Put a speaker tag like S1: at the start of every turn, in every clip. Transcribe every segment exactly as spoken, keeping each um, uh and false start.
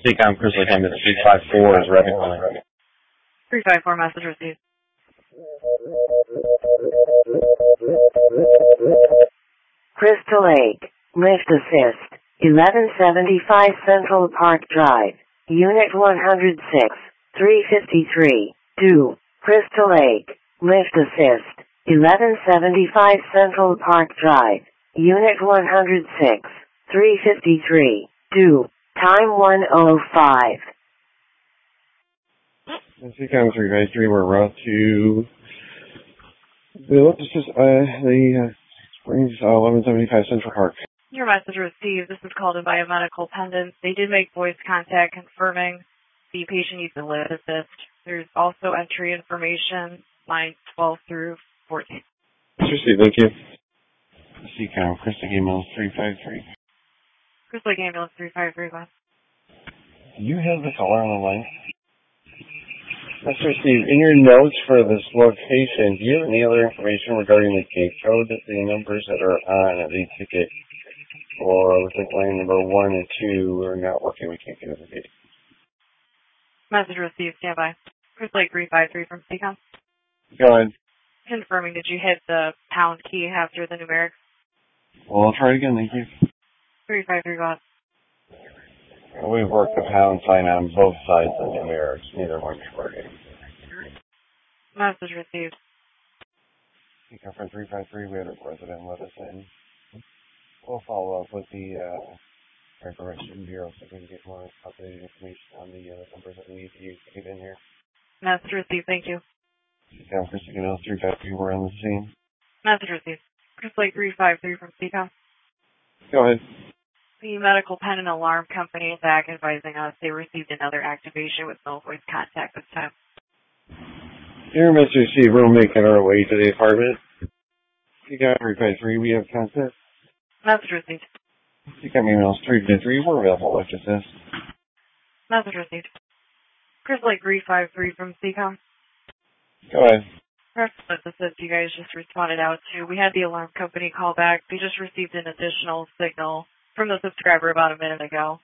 S1: Seacom Chris Lake Ambulance three five four is ready.
S2: three five four message received.
S3: Crystal Lake, lift assist, eleven seventy-five Central Park Drive, Unit one hundred six, three fifty-three, two, Crystal Lake, lift assist, eleven seventy-five Central Park Drive, Unit one hundred six, three fifty-three, two, time one oh five.
S1: Seacom three five three, we're route to the lift assist, uh, the, uh, Springs, uh, eleven seventy-five Central Park.
S2: Your message received. This is called in by a medical attendant. They did make voice contact confirming the patient needs a lift assist. There's also entry information, lines twelve through fourteen.
S1: Received, thank you. Seacom, Chris Lake Ambulance three five three.
S2: Chris Lake Ambulance three five three, West.
S1: Do you have the caller on the line? Mister Steve, in your notes for this location, do you have any other information regarding the gate code, the numbers that are on the ticket? Or looks like line number one and two are not working, we can't get into the gate.
S2: Message received, stand by. Chris Lake three five three from Seacom.
S1: Go ahead.
S2: Confirming, did you hit the pound key after the numerics?
S1: Well, I'll try it again, thank you.
S2: three five three, go ahead.
S1: We've worked the pound sign on both sides of the numerics, neither one is working.
S2: Message received.
S1: Seacom from three five three, we had a resident let us in. We'll follow up with the uh, Corporation Bureau so we can get more updated information on the uh, numbers that we need to use to get in here.
S2: Message received, thank you.
S1: Seacom for Seacom three five three, we're on the scene.
S2: Message received. Chris Lake three five three from Seacom.
S1: Go ahead.
S2: The medical pen and alarm company is back advising us they received another activation with no voice contact this time.
S1: Here, Mister Steve, we're making our way to the apartment. Seacom three five three, we have contact.
S2: Message received.
S1: Seacom emails three five three, we're available with assist.
S2: Message received. Chris Lake three five three from Seacom.
S1: Go ahead.
S2: This is you guys just responded out to. We had the alarm company call back. They just received an additional signal from the subscriber about a minute ago.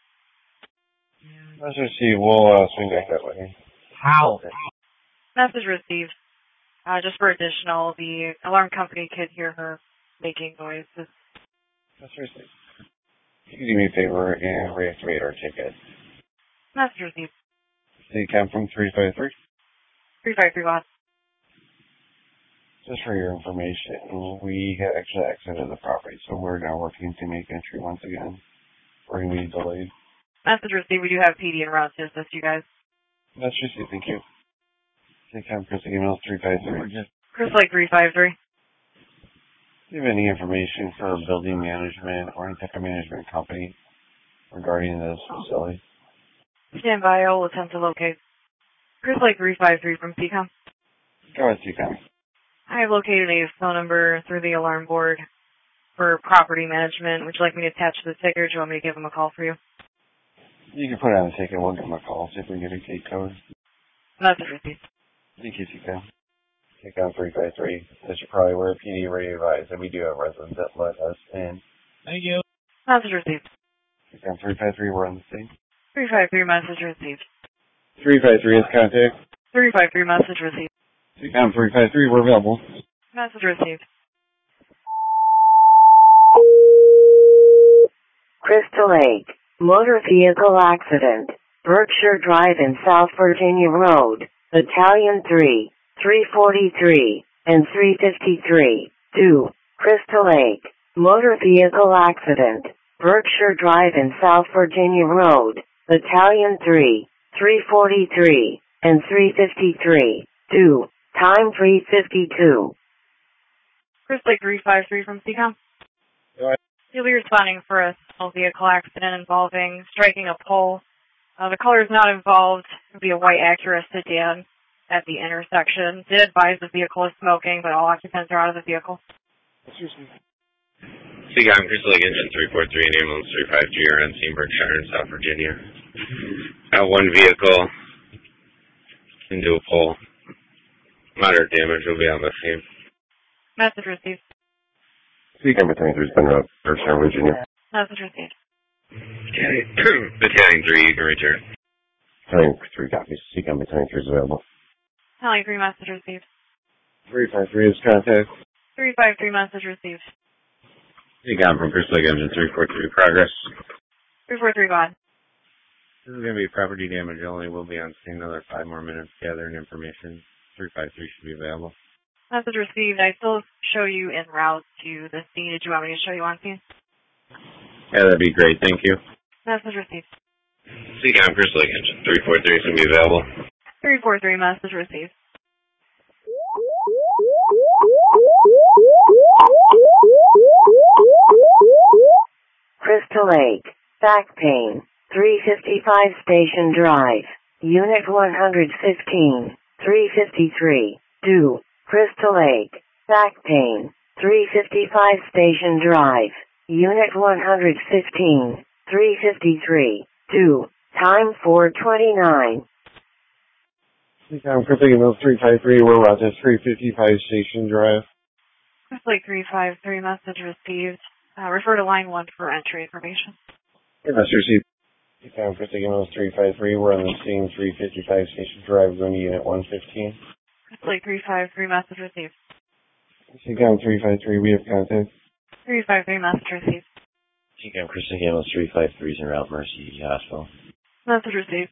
S1: Mister Steve, we'll uh, swing back that way.
S4: How?
S2: Message received. Uh, just for additional, the alarm company could hear her making noises.
S1: Mister Steve, can you do me a favor and reactivate our ticket?
S2: Message received.
S1: Seacom from three five three.
S2: three five three, boss.
S1: Just for your information, we had actually exited the property, so we're now working to make entry once again. We're going to be delayed.
S2: Message received. We do have P D en route to assist you guys.
S1: That's just it. Thank you. Seacom Chris emails three five three.
S2: Chris Lake three five three.
S1: Do you have any information for building management or any type of management company regarding this facility?
S2: Stand by. I will attempt to locate. Chris Lake three five three from Seacom.
S1: Go ahead, Seacom.
S2: I have located a phone number through the alarm board for property management. Would you like me to attach to the ticket, or do you want me to give them a call for you?
S1: You can put it on the ticket. We'll give them a call, see if we can get a gate code.
S2: Message received.
S1: Thank you, Seacom. Seacom three five three. As you probably were, P D radio advised that we do have residents that let us in.
S4: Thank you.
S2: Message received.
S1: Seacom three five three, we're on the scene.
S2: three five three, message received.
S1: three five three is contact.
S2: three five three, message received.
S1: Seacom three five three, we're available.
S2: Message received.
S3: Crystal Lake, motor vehicle accident, Berkshire Drive and South Virginia Road, Battalion three, three forty-three, and three fifty-three, two, Crystal Lake, motor vehicle accident, Berkshire Drive and South Virginia Road, Battalion three, three forty-three, and three fifty-three, two, time three fifty-two.
S2: Chris Lake three five three from Seacom.
S1: Go ahead.
S2: You'll be responding for a small vehicle accident involving striking a pole. Uh, the color is not involved. It would be a white Acura sedan at the intersection. Did advise the vehicle is smoking, but all occupants are out of the vehicle.
S5: Seacom, Chris Lake Engine three four three and Ambulance three five three are on scene, Berkshire in South Virginia. Got one vehicle into a pole. Moderate damage will be on the scene.
S2: Message received.
S1: Seacom three three has been out, Berkshire, Virginia.
S2: Message received.
S5: Battalion three, you can return.
S1: Battalion three copies. Seacom Battalion three is available.
S2: Battalion three message received.
S1: three five three is contact.
S2: three five three message received.
S5: Seacom from Crystal Lake Engine three four three, progress.
S2: three four three, go ahead.
S5: This is going to be property damage only. We'll be on scene another five more minutes gathering information. three five three should be available.
S2: Message received. I still show you en route to the scene. Did you want me to show you on scene?
S5: Yeah, that'd be great. Thank you.
S2: Message received.
S5: Seacom Crystal Lake Engine three four three should be available.
S2: three four three, message received.
S3: Crystal Lake, back pain, three fifty-five Station Drive, Unit one fifteen, three fifty-three, due, Crystal Lake, back pain, three fifty-five Station Drive, Unit one fifteen, three fifty-three, due, time four twenty-nine.
S1: Seacom Crystal Lake three five three, we're out at three fifty-five Station Drive.
S2: Crystal Lake three five three, message received. Uh, refer to line one for entry information.
S1: Hey, message received. Seacom Crystal Lake three five three, we're on the scene, three fifty-five Station Drive, going to Unit one fifteen.
S2: Crystal Lake three five three, message received.
S1: Seacom three five three, we have contact.
S2: three five three, message received.
S1: Seacom Crystal Lake three five three is en route, Mercy Hospital.
S2: Message received.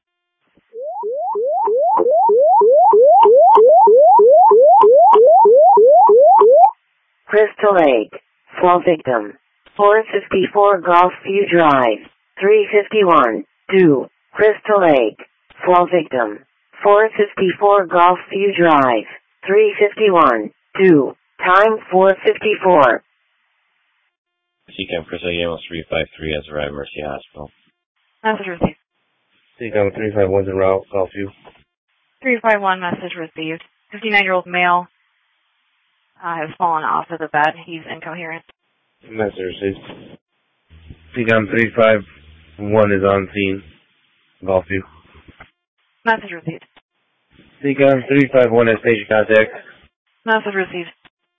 S3: Crystal Lake, fall victim, four fifty-four Golfview Drive, three fifty-one, due, Crystal Lake, fall victim, four fifty-four Golfview Drive, three fifty-one, due, time four fifty-four.
S1: Seacom Crystal Lake three five three has arrived, Mercy Hospital.
S2: Message received.
S1: Seacom three five one is en route, Golfview.
S2: three five one, message received. fifty-nine-year-old male uh, has fallen off of the bed. He's incoherent.
S1: Message received. Seacom three five one is on scene, Golfview.
S2: Message received.
S1: Seacom three five one has station contact.
S2: Message received.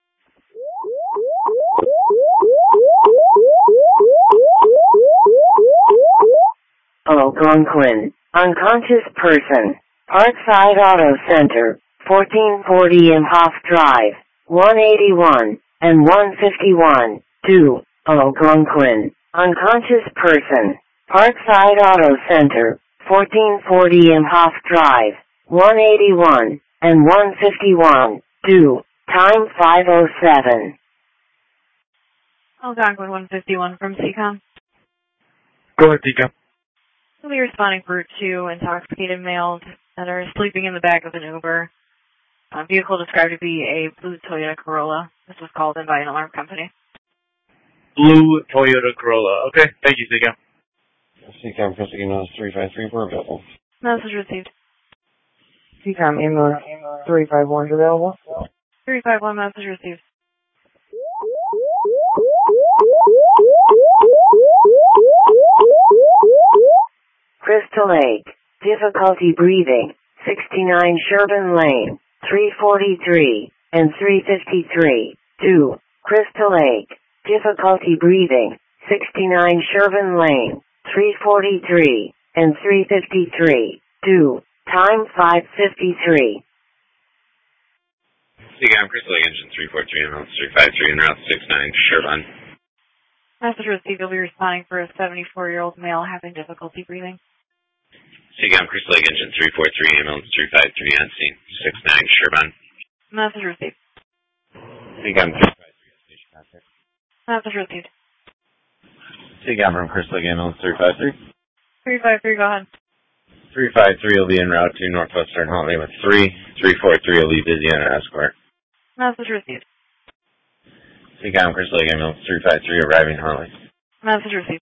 S3: Algonquin, unconscious person, Parkside Auto Center, fourteen forty Imhoff Drive, one eighty-one, and one fifty-one, due, Algonquin, unconscious person, Parkside Auto Center, fourteen forty Imhoff Drive, one eighty-one, and one fifty-one, due, time five oh seven.
S2: Algonquin one fifty-one from Seacom.
S1: Go ahead, Seacom.
S2: We'll be responding for two intoxicated males that are sleeping in the back of an Uber. A vehicle described to be a blue Toyota Corolla. This was called in by an alarm company.
S4: Blue Toyota Corolla. Okay, thank you, Seacom.
S1: Seacom Crystal Lake three five three, we're available.
S2: Message received.
S6: Seacom ambulance three five one is available.
S2: three five one, message received.
S3: Crystal Lake, difficulty breathing, sixty-nine Sherburne Lane, three forty-three, and three fifty-three, due, Crystal Lake, difficulty breathing, sixty-nine Sherburne Lane, three forty-three, and three fifty-three, due, time five fifty-three.
S5: Seacom Crystal Lake Engine three four three, ambulance three five three, en route six nine, Sherburne.
S2: Message received. You'll be responding for a seventy-four-year-old male having difficulty breathing.
S5: Seacom Crystal Lake Engine three four three, ambulance three five three, on scene six nine, Sherburne.
S2: Message received.
S1: Seacom three five three, station contact.
S2: Message received.
S1: Seacom from Crystal Lake ambulance three five three.
S2: three five three, go ahead.
S5: three five three will be en route to Northwestern Huntley with three. three four three will leave busy on an escort.
S2: Message received.
S5: Seacom Crystal Lake ambulance three five three, arriving Huntley.
S2: Message received.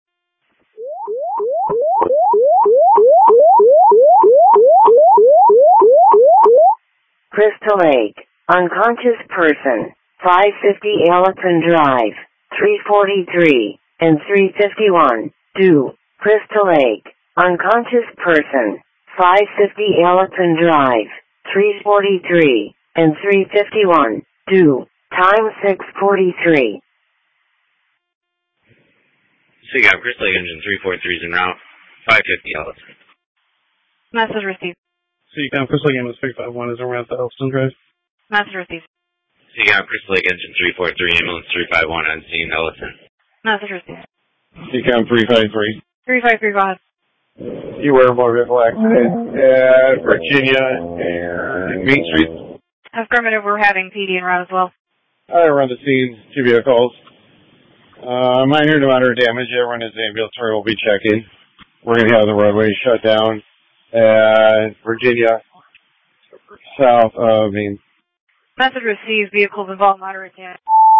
S3: Crystal Lake, unconscious person, five fifty Ellison Drive, three forty-three, and three fifty-one, due, Crystal Lake, unconscious person, five fifty Ellison Drive, three forty-three, and three fifty-one, due, time six forty-three.
S5: Seacom, Chris Lake Engine three four three is en route. five fifty Ellison.
S2: Message received.
S7: Seacom, Chris Lake Ambulance three five one is en route to Elliston Drive.
S2: Message received.
S5: Seacom, Chris Lake Engine three four three, ambulance three five one on scene, Ellison.
S2: Message received.
S7: Seacom three five three.
S2: three five three, go ahead.
S1: You were a motor vehicle accident at Virginia and Main Street.
S2: Affirmative, we're having P D en route as well.
S1: I run the scene, two vehicles. Uh, minor to moderate damage. Everyone is ambulatory will be checking. We're going to have the roadway shut down at Virginia, south of Main.
S2: Message received, vehicles involved, moderate damage.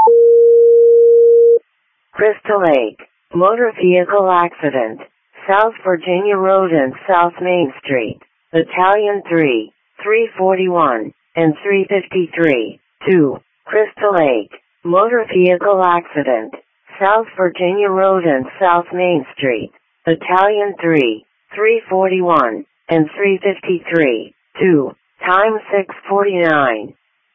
S3: Crystal Lake, motor vehicle accident, South Virginia Road and South Main Street, Battalion three, three forty-one, and three fifty-three, two, Crystal Lake, motor vehicle accident, South Virginia Road and South Main Street, Battalion three, three forty-one, and three fifty-three, two, time six forty-nine.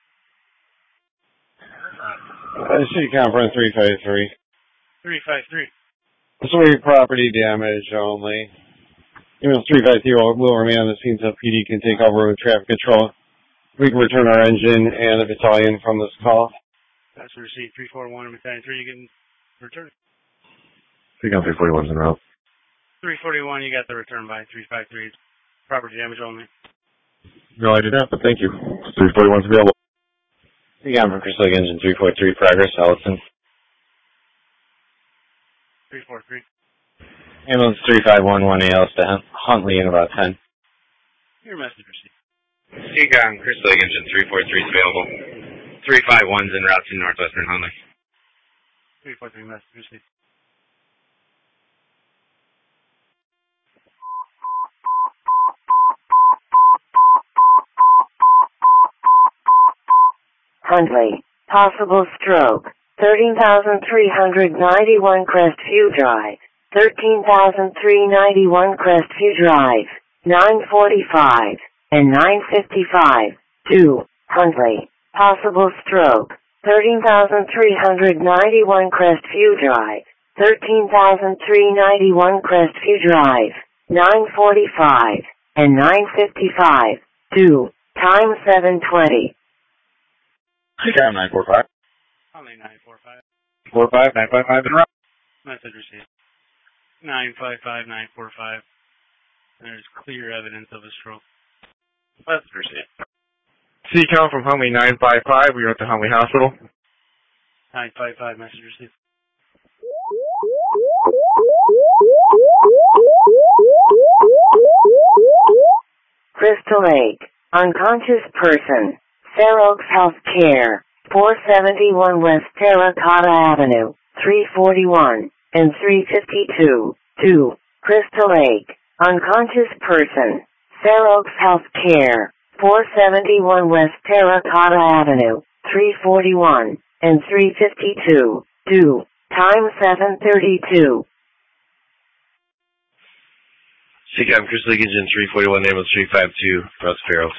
S1: Uh, City Conference three five three.
S7: three five three.
S1: Sorry, property damage only. Ambulance three five three will, will remain on the scene until P D can take over with traffic control. We can return our engine and the battalion from this call.
S7: That's received three four one and battalion three, you can return.
S1: Seacom three forty-one is en route.
S7: three forty-one, you got the return by three five three. Property damage only.
S1: No, I did not, but thank you. three forty-one is available.
S5: Seacom from Chris Lake Engine three four three, progress, Ellison.
S7: three four three.
S5: Ambulance three five one, one A L to Huntley in about ten.
S7: Your message received.
S5: Seacom, Chris Lake Engine three four three is available. three five one is en route to Northwestern Huntley.
S7: three four three, message received.
S3: Huntley, possible stroke, thirteen thousand three hundred ninety-one Crestview Drive, thirteen thousand three hundred ninety-one Crestview Drive, nine forty-five, and nine fifty-five, two, Huntley, possible stroke, thirteen thousand three hundred ninety-one Crestview Drive, thirteen thousand three hundred ninety-one Crestview Drive, nine forty-five, and nine fifty-five, two, time seven twenty.
S1: Seacom nine four five.
S7: Huntley nine four five.
S1: four five, nine five five en route.
S7: Message received. nine five five, nine four five. There's clear evidence of a stroke.
S1: Message received.
S8: Seacom from Huntley nine five five, we are at the Huntley Hospital.
S7: nine five five, message received.
S3: Crystal Lake, unconscious person, Fair Oaks Health Care, four seventy-one West Terracotta Avenue, three forty-one, and three fifty-two, two, Crystal Lake, unconscious person, Fair Oaks Health Care, four seventy-one West Terracotta Avenue, three forty-one, and three fifty-two, two, time seven thirty-two.
S5: Seacom, Chris Lake Engine three forty-one, ambulance three five two, Russ Farrells.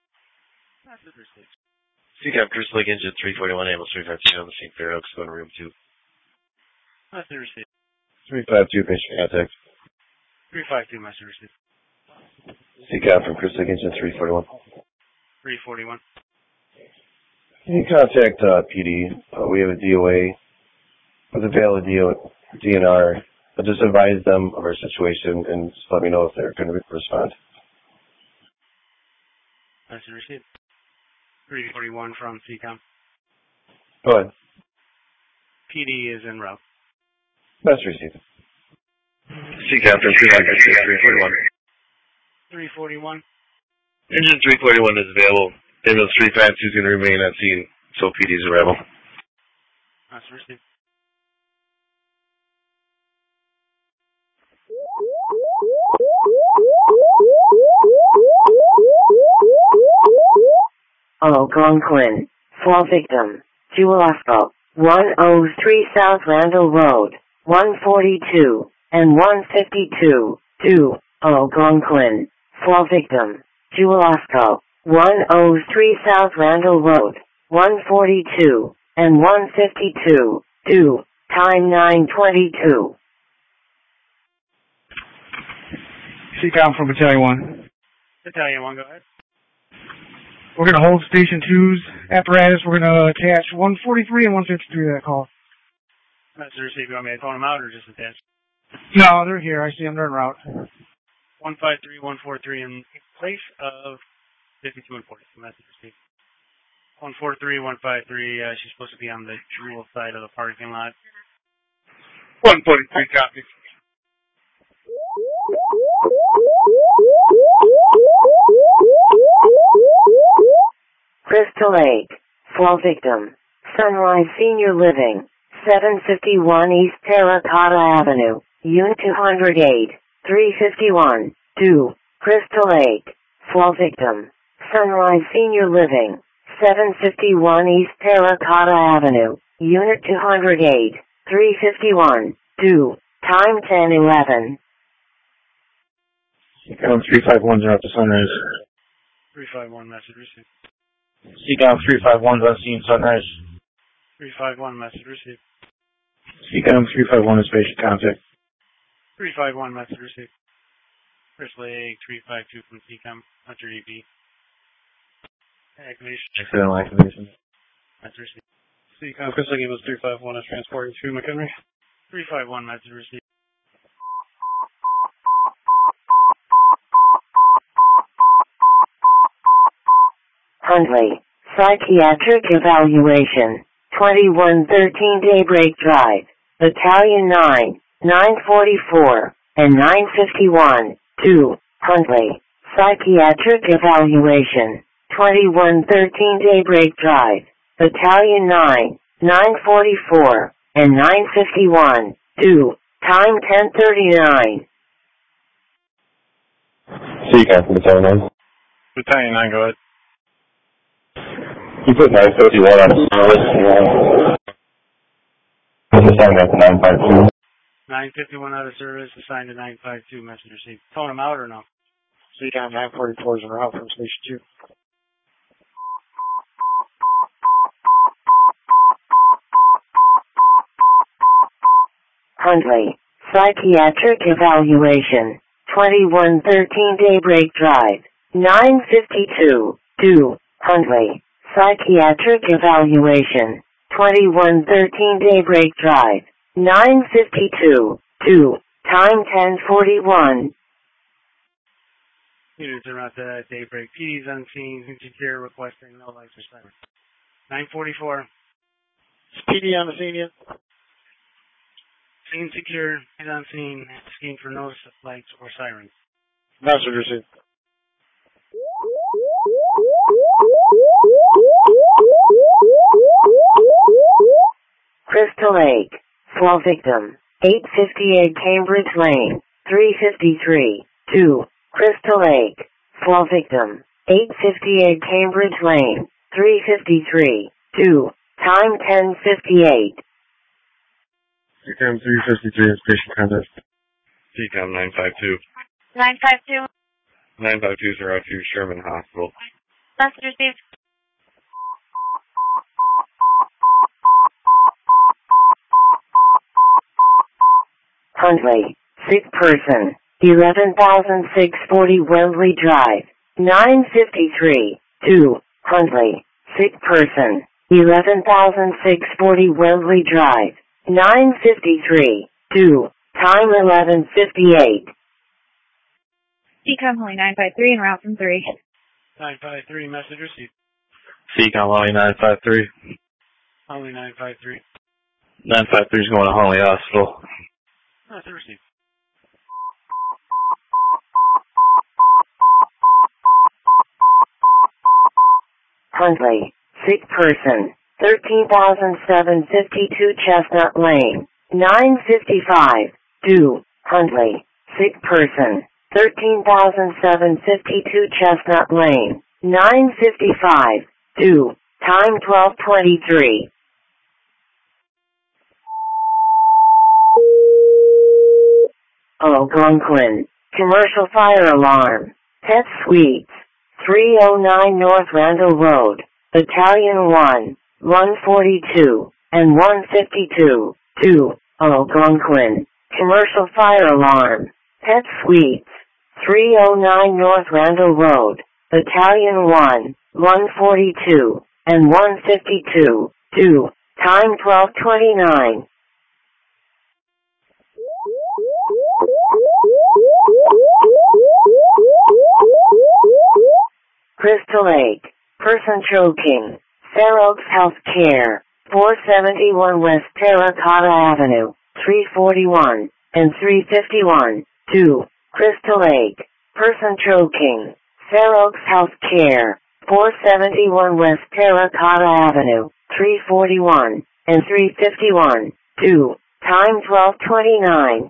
S5: Seacom, Chris Lake Engine three forty-one, ambulance three five two on the scene, Fair Oaks, going to room two.
S7: Message received.
S1: three five two, patient contact.
S7: three five two, message received.
S1: Seacom from Chris Lake Engine three forty-one.
S7: three forty-one.
S1: Can you contact uh, P D? Uh, we have a D O A with a valid D N R. I'll just advise them of our situation and just let me know if they're going to respond.
S7: Message received. three forty-one from Seacom.
S1: Go ahead.
S7: P D is en route.
S1: That's received.
S5: Seacom from Chris Lake Engine three forty-one.
S7: three forty-one.
S5: Engine three forty-one is available. Ambulance three five two is going to remain on scene, so P D is available.
S7: Message received.
S3: Algonquin, fall victim, Jewel-Osco, one oh three South Randall Road, one forty-two, and one fifty-two, two, Algonquin, fall victim, Jewel-Osco, one oh three South Randall Road, one forty-two, and one fifty-two, two, time nine twenty-two.
S9: C COM from Battalion one.
S7: Battalion one, go ahead.
S9: We're going to hold Station two's apparatus. We're going to attach one forty-three and one fifty-three to that call.
S7: Message received. You want me to phone them out or just attach?
S9: No, they're here. I see them. They're en route.
S7: one five three, one four three in place of fifty-two and forty-two. Message received. one four three, one five three, uh, she's supposed to be on the Jewel side of the parking lot.
S8: one forty-three, copy.
S3: Crystal Lake, fall victim, Sunrise Senior Living, seven fifty-one East Terracotta Avenue, Unit two oh eight, three fifty-one, two, Crystal Lake, fall victim, Sunrise Senior Living, seven fifty-one East Terracotta Avenue, Unit two oh eight, three fifty-one, two, time ten eleven.
S8: C COM three five one's out to Sunrise.
S7: three five one, message received.
S8: C COM three five one's on scene Sunrise.
S7: three five one, message received.
S8: C COM three five one is patient contact.
S7: three five one, message received. Crystal Lake, three five two from C COM, Hunter E B. Activation.
S8: Accidental activation.
S7: Message received. C COM, Crystal Lake was three five one is transporting to McHenry. three five one, message received.
S3: Huntley, psychiatric evaluation, twenty-one thirteen Daybreak Drive, Battalion nine, nine forty-four, and nine fifty-one, two, Huntley, psychiatric evaluation, twenty-one thirteen Daybreak Drive, Battalion nine, nine forty-four, and nine fifty-one, two, time ten thirty-nine.
S8: C COM from Battalion nine.
S4: Battalion nine, go ahead.
S8: You put nine fifty-one on the service. This is assigned to nine five two.
S7: nine fifty-one out of service, assigned to nine five two, message received. Phone them out or no?
S9: C COM nine forty-four is en route from Station two.
S3: Huntley, psychiatric evaluation, twenty-one thirteen Daybreak Drive, nine fifty-two, two, Huntley, psychiatric evaluation, twenty-one thirteen Daybreak Drive, nine fifty-two, two, time ten forty-one.
S7: Units are out to Daybreak. P D's on scene, secure, requesting no lights or sirens. nine forty-four.
S9: Is P D on the scene yet?
S7: Scene secure, head on scene, asking for no lights or sirens.
S9: Message received.
S3: Crystal Lake, fall victim, eight fifty-eight Cambridge Lane, three fifty-three, two, Crystal Lake, fall victim, eight fifty-eight Cambridge Lane, three fifty-three, two, time ten fifty-eight.
S8: C COM three fifty-three is patient contact.
S5: C COM nine five two.
S2: nine five two.
S5: nine five twos are out to Sherman Hospital.
S2: Message received.
S3: Huntley, sick person, eleven thousand six hundred forty Wembley Drive, nine fifty-three, two, Huntley, sick person, eleven thousand six hundred forty Wembley Drive, nine fifty-three, two, time eleven fifty-eight.
S2: C COM Holly nine five three en route from three.
S7: nine five three, message received.
S4: C COM Holly nine five three.
S7: Holly nine five three.
S4: nine five three is going to Holly Hospital.
S7: Message received.
S3: Huntley, sick person, thirteen thousand seven hundred fifty-two Chestnut Lane, nine fifty-five, two, Huntley, sick person, thirteen thousand seven hundred fifty-two Chestnut Lane, nine fifty-five, two, time twelve twenty-three. Algonquin, commercial fire alarm, Pet Suites, three oh nine North Randall Road, Battalion one, one forty-two, and one fifty-two, two, Algonquin, commercial fire alarm, Pet Suites, three oh nine North Randall Road, Battalion one, one forty-two, and one fifty-two, two, time twelve twenty-nine. Crystal Lake, person choking, Fair Oaks Health Care, four seventy-one West Terracotta Avenue, three forty-one, and three fifty-one, two, Crystal Lake, person choking, Fair Oaks Health Care, four seventy-one West Terracotta Avenue, three forty-one, and three fifty-one, two, time twelve twenty-nine.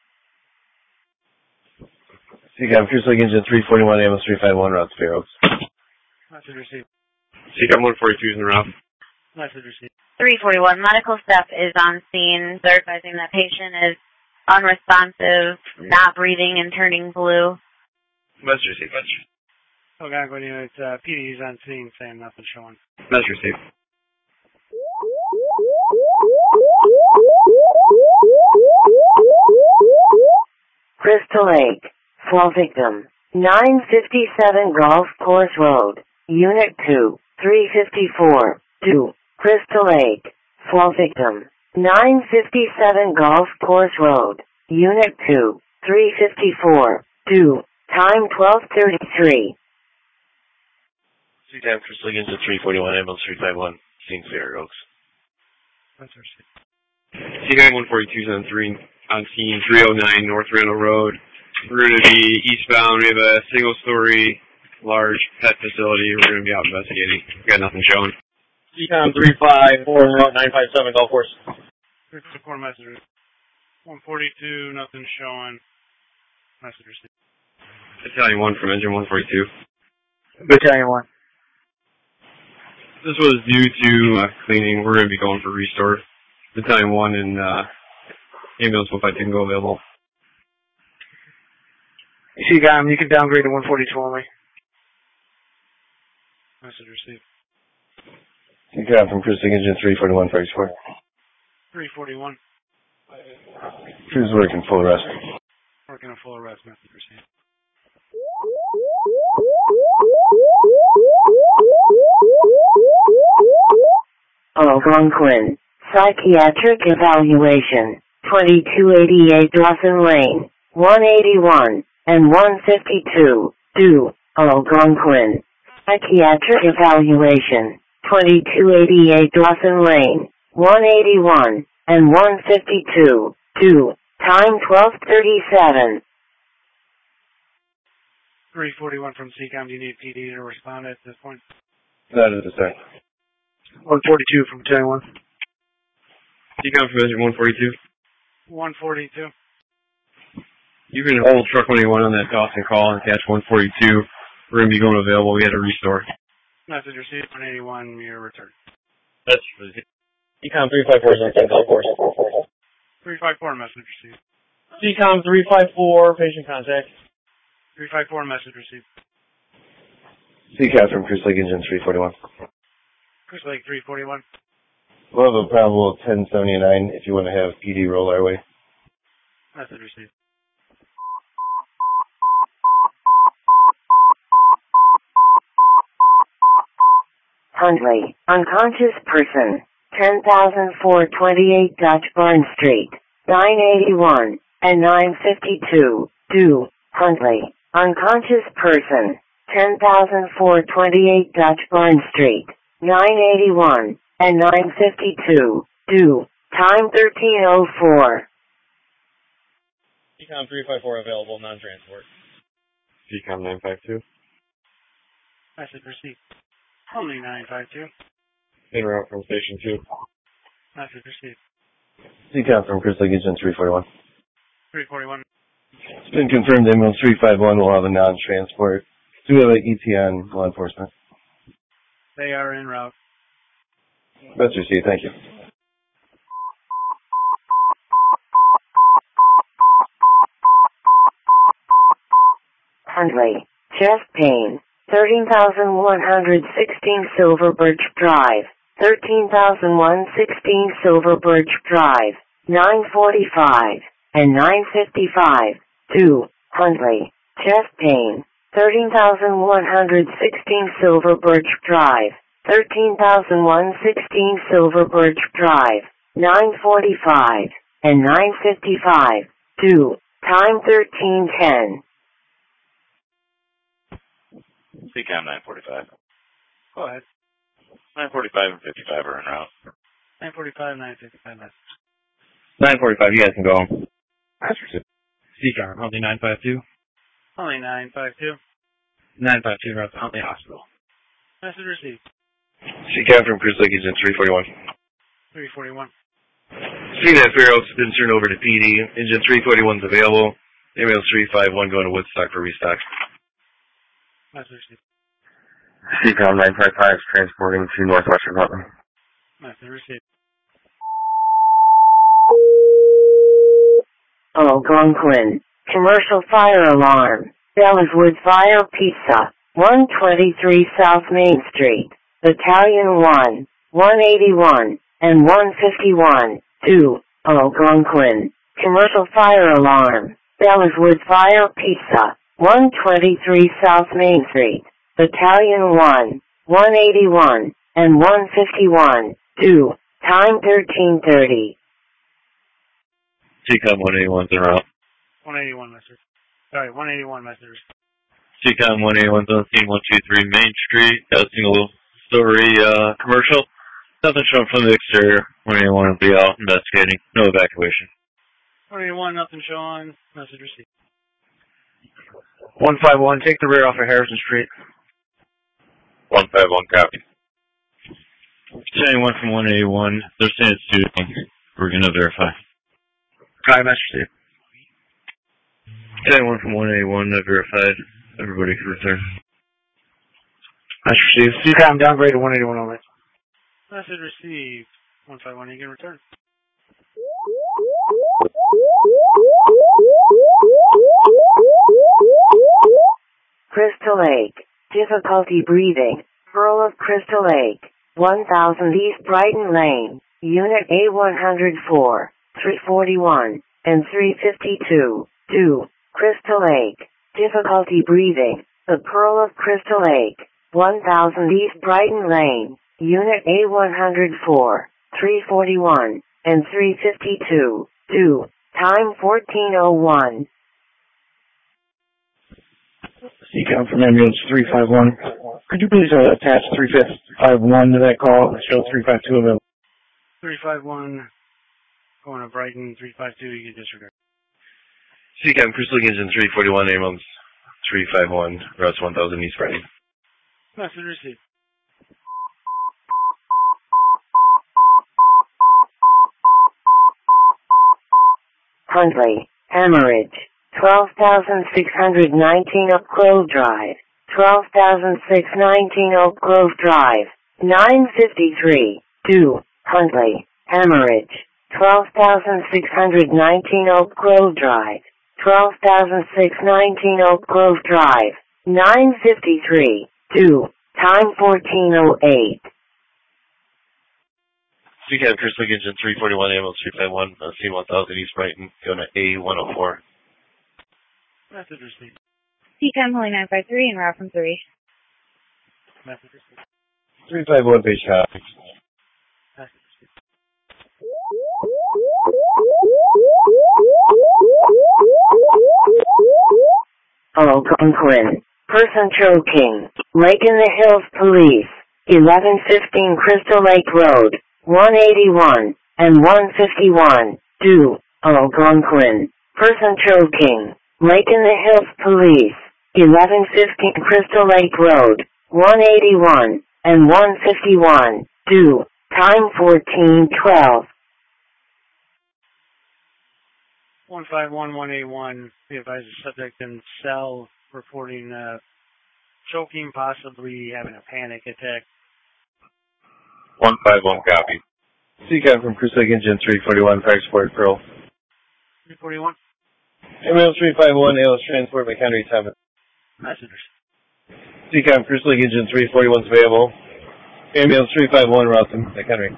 S8: C COM, Cruise Lake Engine three forty-one, ambulance three five one, route to Fair Oaks.
S7: Message received.
S5: C COM one forty-two is en route.
S7: Message received.
S10: three forty-one, medical staff is on scene. They're advising that patient is unresponsive, not breathing, and turning blue.
S5: Message received.
S7: Algonquin unit, uh, P D is on scene saying nothing showing.
S5: Message received.
S3: Crystal Lake, fall victim, nine fifty-seven Golf Course Road, Unit two, three fifty-four, two, Crystal Lake, fall victim, nine fifty-seven Golf Course Road, Unit two, three fifty-four, two, time twelve thirty-three.
S8: C COM, Cruise Lake Engine three forty-one, ambulance three five one, scene Fair Oaks.
S7: Message received.
S5: C COM one forty-two is on three on scene three oh nine North Randall Road. We're going to be eastbound. We have a single-story, large pet facility. We're going to be out investigating. We got nothing showing.
S4: C COM three five four, nine five seven, golf course.
S7: three fifty-four messages. one forty-two, nothing showing. Message received.
S5: Battalion one from engine one forty-two.
S4: Battalion one.
S5: This was due to uh, cleaning. We're going to be going for restore. Battalion one and uh, ambulance one five two can go available.
S9: C COM, you can downgrade to one forty-two only.
S7: Message received.
S8: C COM from Cruise Lake Engine three forty-one, Fire Support.
S7: three forty-one.
S8: Cruise working full arrest.
S7: Working a full arrest. Message received.
S3: Algonquin, psychiatric evaluation, twenty-two eighty-eight Dawson Lane, one eighty-one, and one fifty-two, two, Algonquin, psychiatric evaluation, twenty-two eighty-eight Dawson Lane, one eighty-one, and one fifty-two, two, time twelve thirty-seven.
S7: three forty-one from C COM. Do you need P D to respond at this point?
S8: Not at this time.
S9: one forty-two from Battalion one.
S5: C COM from engine one forty-two.
S7: one forty-two.
S5: You can hold truck one eighty-one on that Dawson call and catch one forty-two. We're going to be going available. We had to restore.
S7: Message received. one eighty-one, your return.
S4: That's C COM three five four is on golf course.
S7: three five four, message received.
S4: C COM three five four, patient contact.
S7: three five four, message received.
S8: C COM from Cruise Lake Engine three forty-one.
S7: Cruise Lake three forty-one.
S8: We'll have a probable ten seventy-nine if you want to have P D roll our way.
S7: Message received.
S3: Huntley, unconscious person, ten thousand four hundred twenty-eight Dutch Barn Street, nine eighty-one, and nine fifty-two, two, Huntley, unconscious person, ten thousand four hundred twenty-eight Dutch Barn Street, nine eighty-one, and nine fifty-two, two, time thirteen oh four.
S4: C COM three five four available, non-transport.
S5: C COM nine five two.
S7: Message received. Only nine five two.
S5: En route from station two.
S7: Message received.
S8: C COM from Cruise Lake Engine three forty-one.
S7: three forty-one.
S8: It's been confirmed ambulance three five one will have a non-transport. Do we have an E T on law enforcement?
S7: They are en route.
S8: Best received, thank you.
S3: Huntley, chest pain, thirteen thousand one hundred sixteen Silver Birch Drive, thirteen thousand one hundred sixteen Silver Birch Drive, nine forty-five, and nine fifty-five, two, Huntley, Chest pain. thirteen thousand one hundred sixteen Silver Birch Drive. thirteen thousand one hundred sixteen Silver Birch Drive. nine forty-five and nine fifty-five. two. Time thirteen ten.
S11: C CAM nine forty-five.
S7: Go ahead.
S11: nine forty-five and fifty-five are en route.
S7: nine forty-five, nine fifty-five.
S4: nine forty-five, you guys can go home.
S1: That's received.
S4: C CAM, Huntley nine five two.
S7: Only nine five two.
S4: nine five two, route to Huntley Hospital.
S7: Message received.
S5: C CAM from Cruise Lake Engine three forty-one.
S7: three forty-one.
S5: C N F Barrels been turned over to P D. Engine three forty-one is available. Ambulance three five one going to Woodstock for restock.
S7: Message received.
S8: C CAM nine five five is transporting to Northwestern Huntley.
S7: Message received.
S3: Algonquin. Commercial fire alarm. Belliswood Fire Pizza. one twenty-three South Main Street. Battalion one. one eighty-one and one fifty-one. two. Algonquin. Commercial fire alarm. Belliswood Fire Pizza. one twenty-three South Main Street. Battalion one. one eighty-one and one fifty-one. two. Time thirteen thirty.
S4: C CAM one eighty-one's en route.
S7: one eighty-one, message. Sorry, one eighty-one, message.
S4: C CAM one eighty-one's on scene one two three Main Street. Uh, single story uh, commercial. Nothing shown from the exterior. one eighty-one will be out investigating. No evacuation.
S7: one eighty-one, nothing showing. Message received.
S4: one five one, take the rear off of Harrison Street.
S11: one five one, copy.
S4: Saying one from one eighty-one. They're saying it's due. We're going to verify. Hi, Master Steve. Saying one from one eighty-one, I verified. Everybody can return.
S9: Master Steve. C CAM downgrade to one eighty-one only.
S7: Message received. one five one, you can return.
S3: Crystal Lake. Difficulty breathing. Pearl of Crystal Lake. one thousand East Brighton Lane. Unit A one oh four. three forty-one and three fifty-two. two. Crystal Lake. Difficulty breathing. The Pearl of Crystal Lake. one thousand East Brighton Lane. Unit A one oh four. three forty-one and three fifty-two. two. Time fourteen oh one.
S9: C CAM from ambulance three five one. Could you please uh, attach three five one to that call and show three five two available?
S7: three five one, going to Brighton, three five two, you can disregard.
S5: C CAM Cruise Lake Engine three forty-one, ambulance three five one, routes one thousand East Brighton.
S7: Message received.
S3: Huntley. Hemorrhage. twelve thousand six hundred nineteen Oak Grove Drive. twelve thousand six hundred nineteen Oak Grove Drive. nine fifty-three. two. Huntley. Hemorrhage. twelve thousand six hundred nineteen Oak Grove Drive. twelve thousand six hundred nineteen Oak Grove Drive. nine fifty-three. two. Time fourteen oh eight.
S5: C CAM Cruise Lake Engine three forty-one, ambulance three five one, uh, scene one thousand East Brighton, going to A one oh four.
S7: Message received.
S10: C CAM Holly nine five three and route from three.
S7: Message received.
S5: three five one, base traffic.
S7: Message received.
S3: Algonquin. Person choking. Lake in the Hills Police. eleven fifteen Crystal Lake Road. one eighty-one and one fifty-one. two. Algonquin. Person choking. Lake in the Hills Police. eleven fifteen Crystal Lake Road. one eighty-one and one fifty-one. two. Time fourteen twelve.
S7: one five one, one eight one, we advise the subject in cell reporting uh, choking, possibly having a panic attack.
S11: one five one, copy.
S5: C CAM from Cruise Lake Engine three forty-one, fire support, Pearl.
S7: three forty-one.
S5: Ambulance three five one, A L S transport by County seven.
S7: Messengers.
S5: C CAM Cruise Lake Engine three forty-one is available. Ambulance three five one, route to McHenry.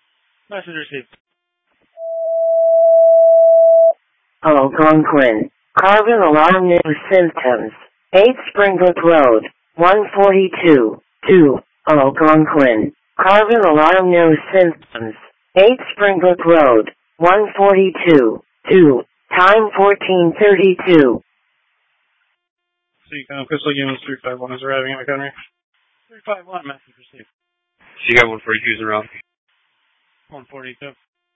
S7: Message received.
S3: Algonquin. Carbon alarm new symptoms. eight Springbrook Road, one forty-two, two, Algonquin. Carbon alarm new symptoms. eight Springbrook Road, one forty-two, two, time fourteen thirty-two.
S7: C COM, Crystal Units three five one is arriving at McHenry. three five one, message received.
S5: C COM one forty-two is around.
S7: one forty-two.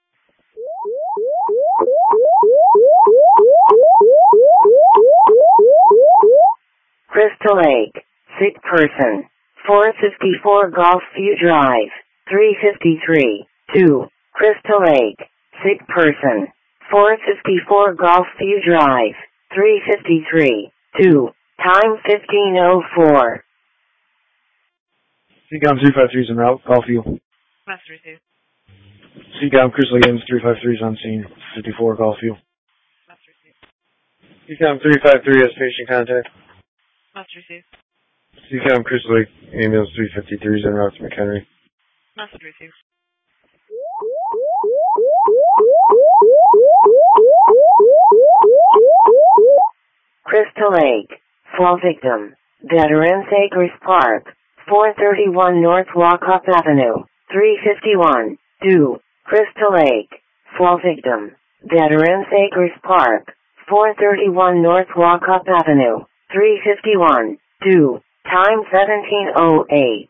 S3: Crystal Lake, sick person. four fifty-four Golfview Drive, three fifty-three, two, Crystal Lake, sick person. four fifty-four Golfview Drive, three fifty-three, two, time fifteen oh four.
S9: C COM three five three is en route, Golfview.
S2: Message received.
S9: C COM Crystal Games three five three is on scene, fifty-four Golfview.
S2: Message received.
S9: C COM three five three has patient contact.
S2: Message received.
S9: C COM Crystal Lake Ambulance three fifty-three is en route to McHenry.
S2: Message received.
S3: Crystal Lake, fall victim. Veterans Acres Park, four thirty-one North Walkup Avenue, three fifty-one, two, Crystal Lake, fall victim. Veterans Acres Park, four thirty-one North Walkup Avenue, three fifty-one, two, time seventeen oh eight.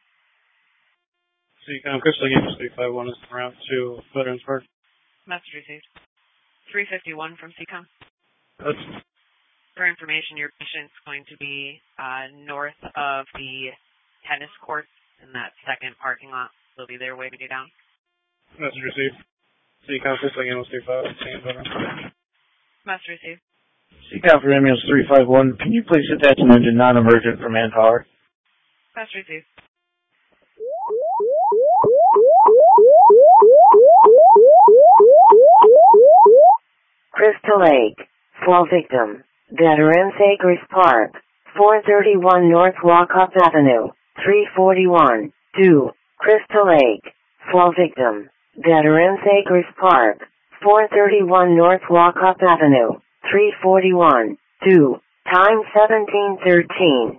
S7: C COM, Crystal Units three five one is en route to Veterans Park.
S2: Message received. three fifty-one from C COM.
S7: That's
S2: For information, your patient's going to be uh, north of the tennis courts in that second parking lot. They'll be there waving you down.
S7: message received. C COM, Crystal Units three five one.
S2: Message received.
S9: C COM for Ambulance three five one, can you please attach an engine non-emergent for manpower?
S2: Message received.
S3: Crystal Lake, fall victim. Veterans Acres Park, four thirty-one North Walkup Avenue, three forty-one, two, Crystal Lake, fall victim. Veterans Acres Park, four thirty-one North Walkup Avenue, three forty-one, two, time seventeen thirteen.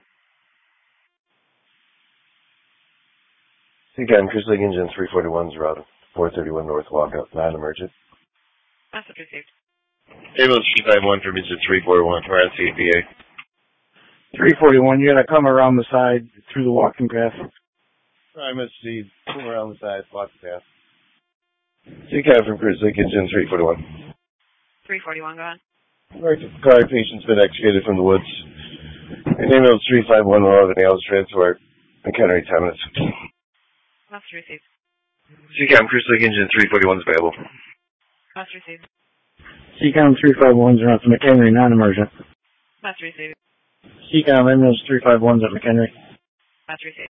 S1: C COM Crystal Lake Engine three forty-one is routed. four thirty-one North Walkup, non-emergent.
S2: Message received.
S11: Ambulance three five one for Visit three forty-one, we're on C B A.
S9: three forty-one, you gotta come around the side through the walking path.
S1: I must see come around the side, block the path. C COM from Crystal Lake Engine three forty-one.
S2: three forty-one, go on.
S1: Car patient's been extricated from the woods. And ambulance three five one will have an Alice transport. McHenry, ten minutes.
S2: Message received.
S1: C COM Crystal Lake Engine three forty-one is available.
S2: Message received.
S9: C COM three five one is around to McHenry, non-emergent.
S2: Message received.
S9: C COM Ambulance three five one is at McHenry.
S2: Message received.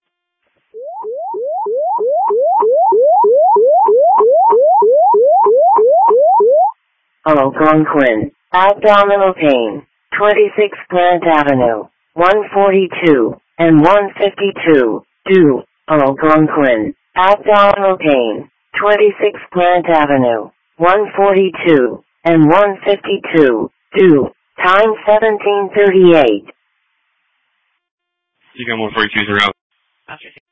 S3: Algonquin, abdominal pain, twenty-six Grant Avenue, one forty-two, and one fifty-two, two, Algonquin, abdominal pain, twenty-six Grant Avenue, one forty-two, and one fifty-two, two, time seventeen thirty-eight.
S5: C COM one forty-two is around.
S2: Message received.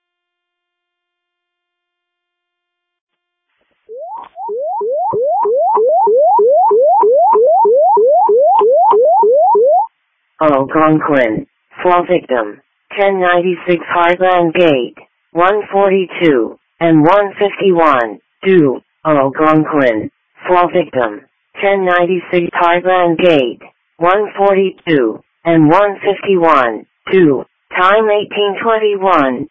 S3: Algonquin, fall victim, ten ninety-six Hardland Gate, one forty-two, and one fifty-one, two, Algonquin, fall victim, ten ninety-six Hardland Gate, one forty-two, and one fifty-one, two, time eighteen twenty-one.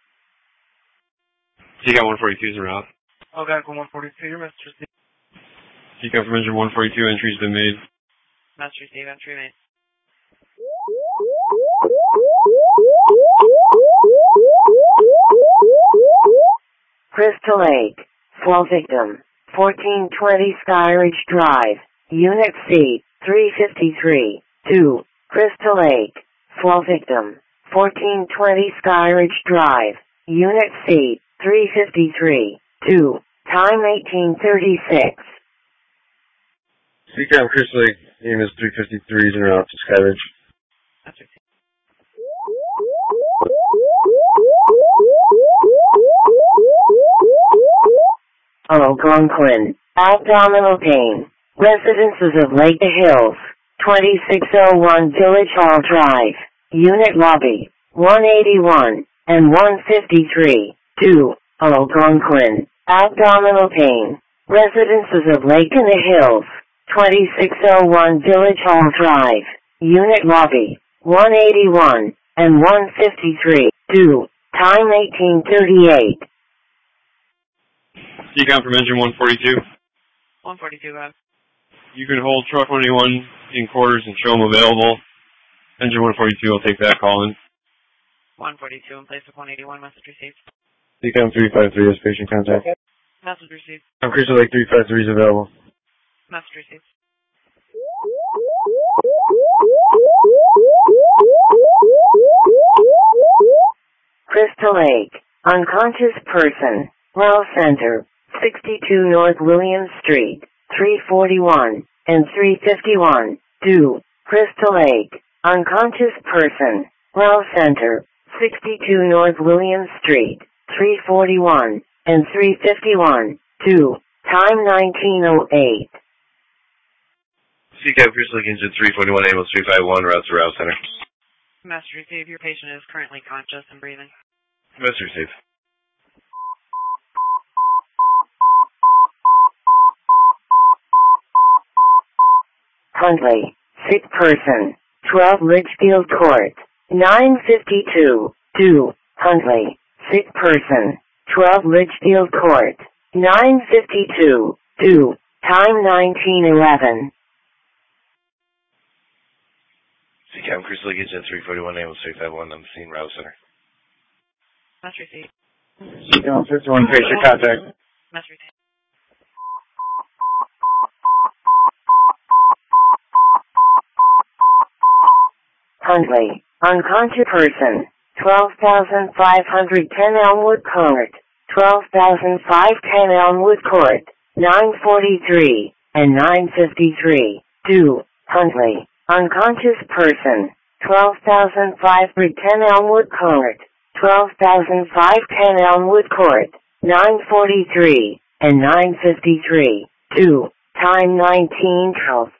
S5: C COM one forty-two is around.
S7: Algonquin one forty-two, your message received.
S5: C COM from Engine one forty-two, entry's been made.
S2: Message received. Entry made.
S3: Crystal Lake, fall victim, fourteen twenty Skyridge Drive, Unit C, three fifty-three, two, Crystal Lake, fall victim, fourteen twenty Skyridge Drive, Unit C, three fifty-three, two, time eighteen thirty-six.
S1: C COM Crystal Lake Ambulance three fifty-three is en route to Skyridge.
S2: That's received.
S3: Algonquin, abdominal pain. Residences of Lake Hills, twenty-six oh one Village Hall Drive, Unit Lobby, one eighty-one and one fifty-three, two, Algonquin, abdominal pain. Residences of Lake in the Hills, twenty-six oh one Village Hall Drive, Unit Lobby, one eighty-one and one fifty-three, two, time eighteen thirty-eight.
S12: Decom from engine one forty-two.
S2: one forty-two, go ahead.
S12: You can hold truck one eighty-one in quarters and show them available. Engine one forty-two will take that call in.
S2: one forty-two in place of one eighty-one, message received.
S1: Decom three five three has patient contact.
S2: Message received.
S1: I'm Crystal Lake three five three is available.
S2: Message received.
S3: Crystal Lake, unconscious person, Well Center, sixty-two North Williams Street, three forty-one and three fifty-one, two, Crystal Lake, unconscious person, Well Center, sixty-two North Williams Street, three forty-one and three fifty-one, two, time nineteen oh eight.
S11: C CAP Crystal Lake engine three forty-one, ambulance three five one, route to Rouse Center.
S2: Message received. Your patient is currently conscious and breathing.
S11: Message received.
S3: Huntley, sick person, twelve Litchfield Court, nine fifty-two, two, Huntley, sick person, twelve Litchfield Court, nine fifty-two, two, time nineteen eleven.
S11: C CAP Crystal Lake engine three forty-one, ambulance three five one, on the scene, Rouse Center.
S2: Message received.
S9: Decom fifty-one, patient contact.
S2: Message received.
S3: Huntley, unconscious person, twelve thousand five hundred ten Elmwood Court, twelve thousand five hundred ten Elmwood Court, nine forty-three and nine fifty-three, two, Huntley, unconscious person, twelve thousand five hundred ten Elmwood Court, twelve thousand five hundred ten Elmwood Court, nine forty-three and nine fifty-three, two, time nineteen twelve.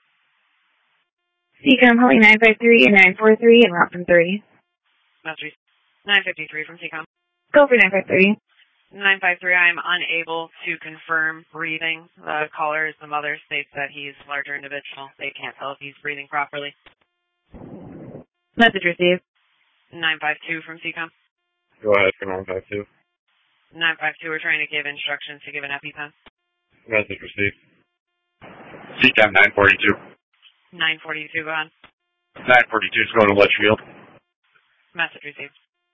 S10: Decom Holly nine five three and nine four three and route from three.
S2: Message received. nine fifty-three from Decom.
S10: Go for nine five three.
S2: nine five three, I am unable to confirm breathing. The caller is the mother, states that he's a larger individual. They can't tell if he's breathing properly.
S10: Message received.
S2: nine five two from C COM.
S12: Go ahead for nine five two.
S2: nine five two, we're trying to give instructions to give an EpiPen.
S12: Message received. C CAP nine forty-two.
S2: nine forty-two, go on.
S12: nine forty-two is going to Litchfield.
S2: Message received.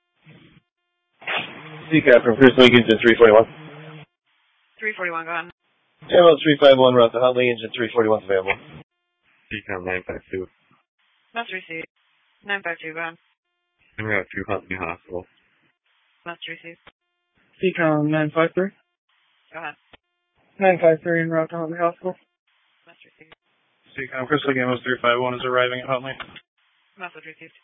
S1: C CAP from Crystal Lake engine three forty-one.
S2: three forty-one, go on.
S1: Ambulance three five one, route to Huntley engine three forty-one is available.
S12: C CAP nine five two.
S2: Message received. nine five two, go on.
S12: En route to Huntley Hospital.
S2: Message received.
S6: Decom nine five three.
S2: Go ahead.
S6: nine five three en route to Huntley Hospital.
S2: Message received.
S7: Decom Crystal Lake ambulance three five one is arriving at Huntley.
S2: Message received.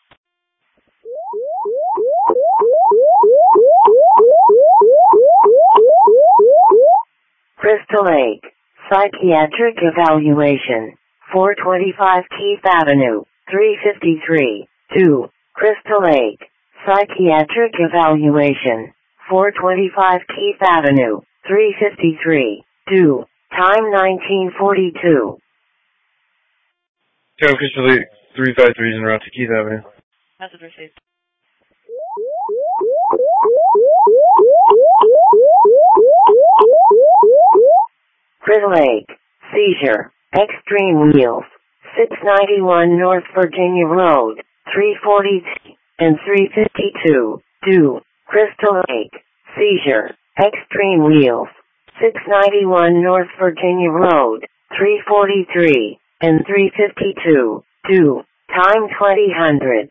S3: Crystal Lake, psychiatric evaluation, four twenty-five Keith Avenue, three fifty-three, two, Crystal Lake, psychiatric evaluation, four twenty-five Keith Avenue, three fifty-three, two, time nineteen forty-two.
S1: Decom Crystal Lake three five three is en route to Keith Avenue.
S2: Message received.
S3: Crystal Lake, seizure, extreme wheels, six ninety-one North Virginia Road, three forty and three fifty-two, two, Crystal Lake, seizure, extreme wheels, six ninety-one North Virginia Road, three forty-three and three fifty-two, two, time twenty hundred.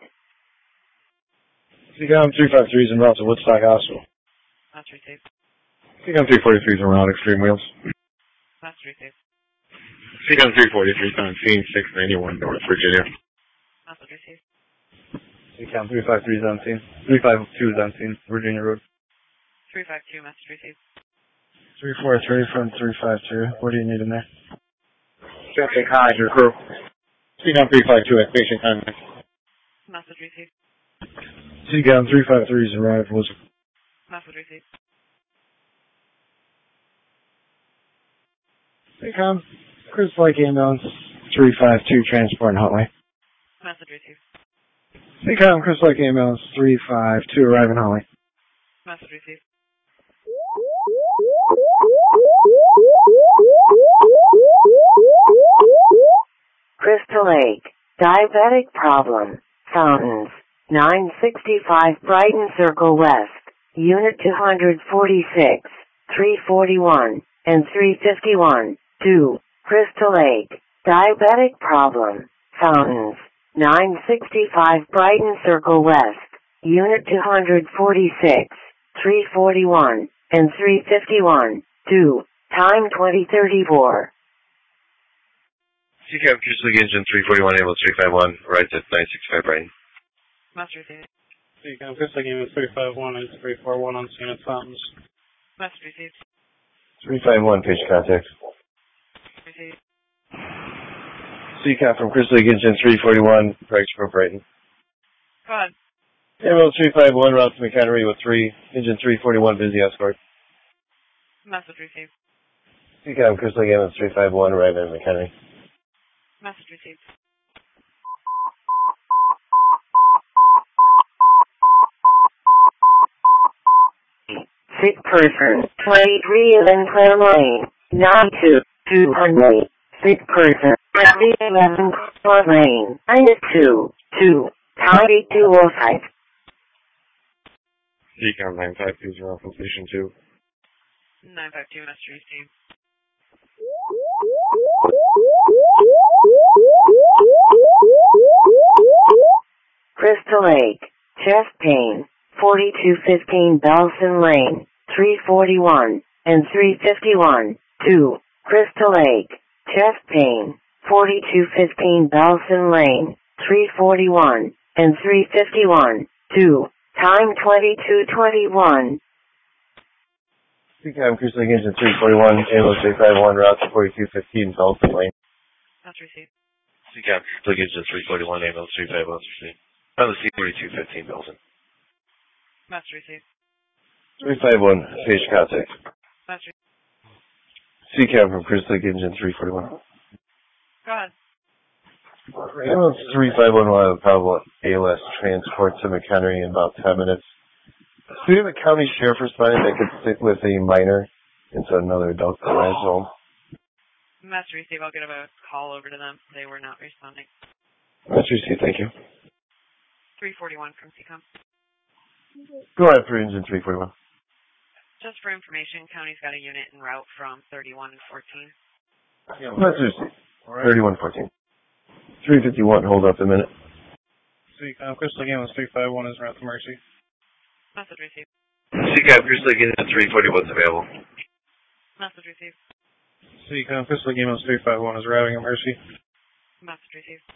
S1: Decom three five three is en route to Woodstock Hospital.
S2: Message received.
S1: Decom three forty-three is en route, extreme wheels.
S2: Message received.
S12: Seacom three forty-three on scene, six ninety-one North Virginia.
S2: Message received.
S9: Seacom three five three is on scene. three five two is on scene, Virginia Road.
S2: three five two, message received.
S9: three four three from three five two. What do you need in there? Traffic high, your crew. Seacom three five two at patient contact.
S2: Message received.
S9: Seacom three five three's arrived. Was
S2: Message received.
S9: Seacom, Chris Lake ambulance three five two transport and hotway.
S2: Message received.
S9: Seacom, Chris Lake ambulance three five two arriving hotway.
S2: Message received.
S3: Crystal Lake, diabetic problem, fountains, nine sixty-five Brighton Circle West, Unit two forty-six, three forty-one, and three fifty-one, two, Crystal Lake, diabetic problem, fountains, nine sixty-five Brighton Circle West, Unit two forty-six, three forty-one, and three fifty-one, two, time twenty thirty-four.
S11: Seacom Crystal Lake Engine three forty-one, ambulance three five one, right at nine sixty-five Brighton.
S2: Message received.
S7: Seacom Crystal Lake Engine three five one and three four one on scene at Fountains.
S2: Message received.
S8: three five one, patient contact.
S2: Received.
S8: Seacom from Crystal Lake Engine three forty-one, practice for Brighton.
S2: Go ahead.
S8: Ambulance three five one, route to McHenry with three, Engine three forty-one, busy escort.
S2: Message received.
S8: Seacom Crystal Lake ambulance three five one, arriving at McHenry.
S2: Message received.
S3: Sick person, twenty-three Evan Lane, nine two two hundred. Sick person, three eleven Clark Lane, nine two two, County two oh five.
S12: Seacom nine five two zero, completion two.
S2: nine five two, message received.
S3: Crystal Lake, chest pain, forty-two fifteen Belson Lane, three forty-one, and three fifty-one, two, Crystal Lake, chest pain, forty-two fifteen Belson Lane, three forty-one, and three fifty-one, two, time twenty-two twenty-one.
S8: Seacom Crystal Lake Engine three forty-one, ambulance three five one, route to forty-two fifteen Belson Lane.
S2: Message received.
S11: Seacom Crystal Lake Engine three forty-one, ambulance three five one, on the C forty-two fifteen Belson.
S2: Message received.
S8: three five one, patient contact.
S2: Message received.
S8: Seacom from Crystal Lake Engine three forty-one.
S2: Go ahead.
S8: Ambulance three five one will have a probable A L S transport to McHenry in about ten minutes. Do we have a county sheriff responding that could stick with a minor into another adult managed home?
S2: Message received. I'll get a call over to them. They were not responding.
S8: Message received, thank you.
S2: three forty-one from Seacom.
S8: Go ahead for engine three forty-one.
S2: Just for information, county's got a unit en route from thirty-one and fourteen.
S8: Message received. thirty-one fourteen. three fifty-one, hold up a minute.
S7: Seacom Crystal Lake Engine three five one is route to Mercy.
S2: Message received.
S11: Seacom Crystal Lake Engine three forty-one is available.
S2: Message received.
S7: Seacom Crystal Lake Engine three five one is routing at Mercy.
S2: Message received.